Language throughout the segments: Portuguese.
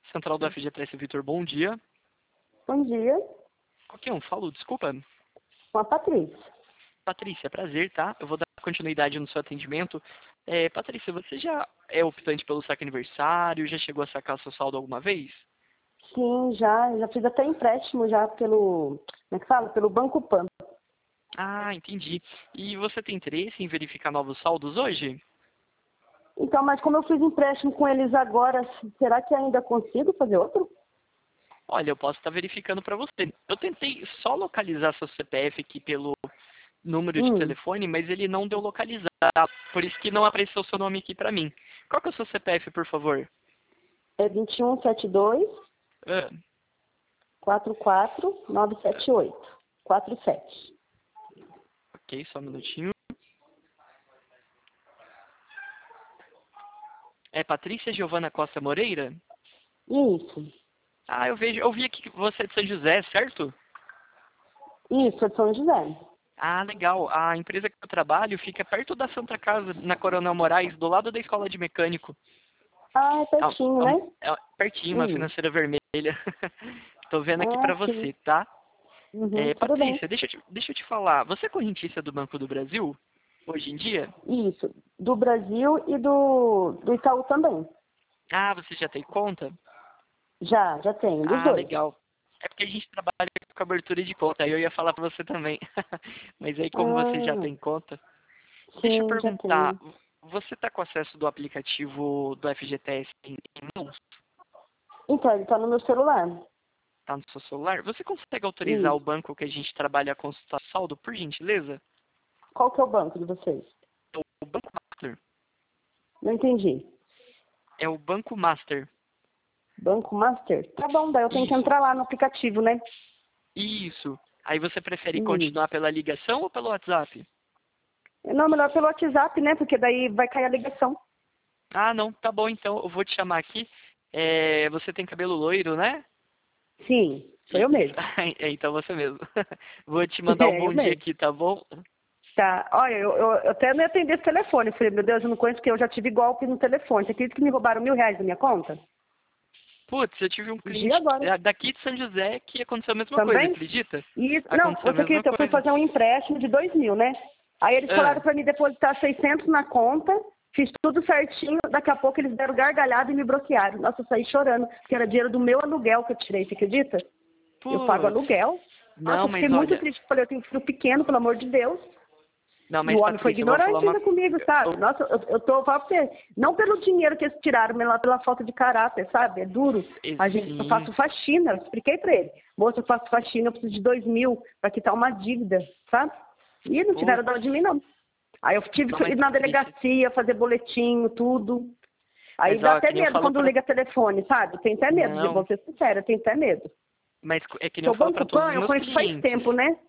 Central do FGTS Vitor, bom dia. Bom dia, Qualquer um, falou, desculpa. com a Patrícia. Patrícia, prazer, tá? Eu vou dar continuidade no seu atendimento. Patrícia, você já é optante pelo saque aniversário? Já chegou a sacar seu saldo alguma vez? Sim, já fiz até empréstimo já pelo, como é que fala? Pelo Banco Pan. Ah, entendi. E você tem interesse em verificar novos saldos hoje? Então, mas como eu fiz empréstimo com eles agora, será que ainda consigo fazer outro? Olha, eu posso estar verificando para você. Eu tentei só localizar seu CPF aqui pelo número de Hum, telefone, mas ele não deu localizar. Por isso que não apareceu seu nome aqui para mim. Qual que é o seu CPF, por favor? é 2172 Ah, 44978 47. ok, só um minutinho. É Patrícia Giovana Costa Moreira? Isso, Ah, eu vi aqui que você é de São José, certo? isso, é de São José. Ah, legal. A empresa que eu trabalho fica perto da Santa Casa, na Coronel Moraes, do lado da escola de mecânico. Ah, é Ah, pertinho, né? pertinho, uma Hum. financeira vermelha. Tô vendo aqui Ah, pra sim. você, tá? Uhum, tudo bem. Patrícia, deixa eu te falar. Você é correntista do Banco do Brasil, hoje em dia? Isso, do Brasil e do Itaú também. Ah, você já tem conta? Já tenho, dos Ah, dois. legal. É porque a gente trabalha com abertura de conta, aí eu ia falar pra você também. Mas aí, como você já Ah, tem conta, deixa eu sim, já perguntar. tenho. Você tá com acesso do aplicativo do FGTS em mãos? Então, ele tá no meu celular. Tá no seu celular? Você consegue autorizar o Isso. banco que a gente trabalha a consultar saldo, por gentileza? Qual que é o banco de vocês? O Banco Master. Não entendi. É o Banco Master. Banco Master? Tá bom, daí eu tenho que Isso. entrar lá no aplicativo, né? Isso. Aí você prefere Hum. continuar pela ligação ou pelo WhatsApp? Não, melhor pelo WhatsApp, né? Porque daí vai cair a ligação. Ah, não. Tá bom, então. Eu vou te chamar aqui. Você tem cabelo loiro, né? Sim, sou eu mesmo. Então você mesmo. Vou te mandar um É, eu bom dia mesmo. aqui, tá bom? Tá, olha, eu até não atendi esse telefone. Eu falei, meu Deus, eu não conheço porque eu já tive golpe no telefone. Você acredita que me roubaram R$ 1.000 da minha conta? Putz, eu tive um Vi cliente agora. daqui de São José que aconteceu a mesma coisa, Também? acredita? E, não, Aconteceu a você mesma acredita, eu fui coisa. fazer um empréstimo de 2.000, né? Aí eles falaram Ah, para mim depositar 600 na conta, fiz tudo certinho, daqui a pouco eles deram gargalhada e me bloquearam. Nossa, eu saí chorando, porque era dinheiro do meu aluguel que eu tirei, você acredita? Eu pago putz. aluguel. Nossa, Não, eu fiquei mas muito olha. triste, falei, eu tenho um filho pequeno, pelo amor de Deus. Não, E o mas homem foi Patrícia, eu vou falar ignorante uma. ainda comigo, sabe? eu- Nossa, eu tô falando pra você, não pelo dinheiro que eles tiraram, mas pela falta de caráter, sabe? É duro. Eu Sim. faço faxina, eu expliquei pra ele. Moço, eu faço faxina, eu preciso de 2.000 para quitar uma dívida, sabe? E não tiveram dó Putz. de mim, não. Aí eu tive Não, que mas ir na Patrícia. delegacia, fazer boletim, tudo. Aí Mas dá ó, até que nem eu medo falo quando pra. liga telefone, sabe? Tem até medo, Não. vou ser sincera, tem até medo. Mas é que nem Porque eu o falo pra Banco todos Pan os eu meus conheço faz clientes. tempo, né?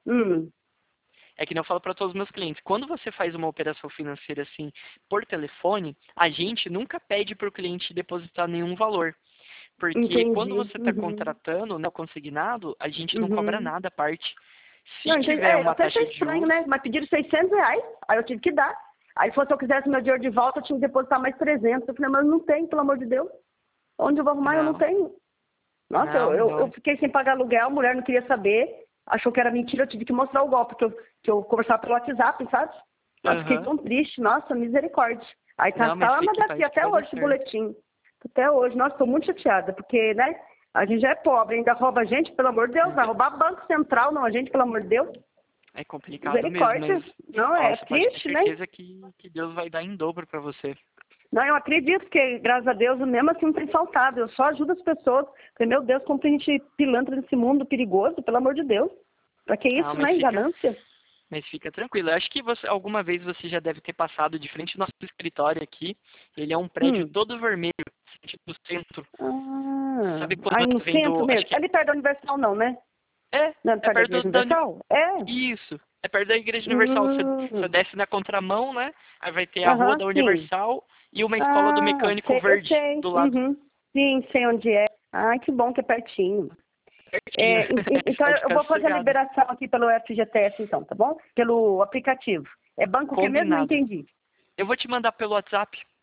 É que nem eu falo para todos os meus clientes. Quando você faz uma operação financeira assim por telefone, a gente nunca pede para o cliente depositar nenhum valor. Porque quando Entendi. você está Uhum. contratando, né, o consignado, a gente não cobra Uhum. nada à parte. Se Não, entendi. tiver É, eu uma até achei taxa de estranho, juros, né? Mas pediram R$ 600, aí eu tive que dar. Aí, se eu quisesse meu dinheiro de volta, eu tinha que depositar mais 300. Eu falei, mas não tem, pelo amor de Deus. Onde eu vou arrumar? Eu não não, tenho. Nossa, não, eu não. fiquei sem pagar aluguel, a mulher não queria saber, achou que era mentira, eu tive que mostrar o golpe, que eu conversava pelo WhatsApp, sabe? Nossa, fiquei Aham. tão triste, nossa, misericórdia. Aí Não, tá mas lá na fique em paz delegacia que até vai dar hoje esse certo. boletim. Até hoje, nossa, tô muito chateada, porque, né, a gente já é pobre, ainda rouba a gente, pelo amor de Deus, vai roubar Banco Central, não a gente, pelo amor de Deus. É complicado mesmo, Misericórdia. mas Não, ó, é você pode ter triste, né? certeza que Deus vai dar em dobro para você. Não, eu acredito que, graças a Deus, mesmo assim não tem faltado. Eu só ajudo as pessoas. Porque, meu Deus, como tem gente pilantra nesse mundo perigoso, pelo amor de Deus. Pra que Ah, isso, né? Ganância? mas fica tranquilo. Eu acho que alguma vez você já deve ter passado de frente ao nosso escritório aqui. Ele é um prédio Hum. todo vermelho, sentido do centro. Ah, Sabe quando aí no você vem centro do. Acho mesmo. que É ali perto da Universal, não, né? é, Não é ali é perto da perto Igreja da. Universal? É. Isso. É perto da Igreja Universal. Você Hum. desce na contramão, né? Aí vai ter a rua Aham, da sim. Universal e uma escola do Ah, mecânico eu verde sei. do lado. Uhum. Sim, sei onde é. Ai, que bom que é pertinho. Pertinho. É, então, Pode eu ficar vou fazer a sossegado. liberação aqui pelo FGTS, então, tá bom? Pelo aplicativo. É banco que mesmo? Não Combinado. entendi. Eu vou te mandar pelo WhatsApp.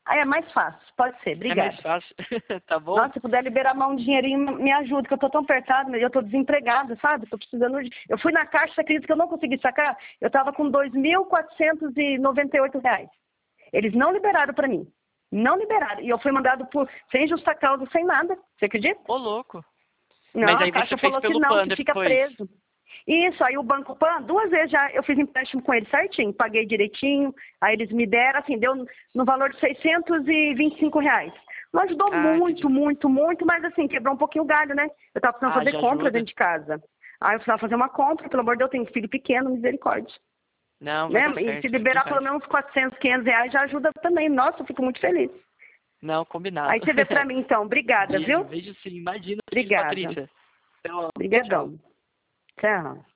Aí é mais fácil, pode ser, É obrigada. mais fácil, tá bom? Nossa, se puder liberar a mão um dinheirinho, me ajuda, que eu tô tão apertada, eu tô desempregada, sabe? Tô precisando de... Eu fui na caixa, você acredita que eu não consegui sacar? Eu tava com R$ 2.498. Eles não liberaram pra mim. Não liberaram. E eu fui mandado sem justa causa, sem nada. Você acredita? Ô, louco. Não, Mas aí a caixa você fez falou que pelo não, PAN que fica depois. preso. Isso, aí o Banco Pan, 2 vezes já eu fiz empréstimo com ele certinho, paguei direitinho, aí eles me deram, assim, deu no valor de R$ 625. Não ajudou Entendi. muito, mas assim, quebrou um pouquinho o galho, né? Eu tava precisando fazer Já compra ajuda. dentro de casa. Aí eu precisava fazer uma compra, pelo amor de Deus, eu tenho um filho pequeno, misericórdia. Não, vai Né? dar E se certo, fica em liberar pelo paz. menos R$ 400, R$ 500 já ajuda também. Nossa, eu fico muito feliz. Não, combinado. Aí você vê pra mim então, obrigada, Beijo, viu? beijo sim. Imagina isso, Obrigada. Patrícia. Até logo. Tchau. Obrigadão. Tchau.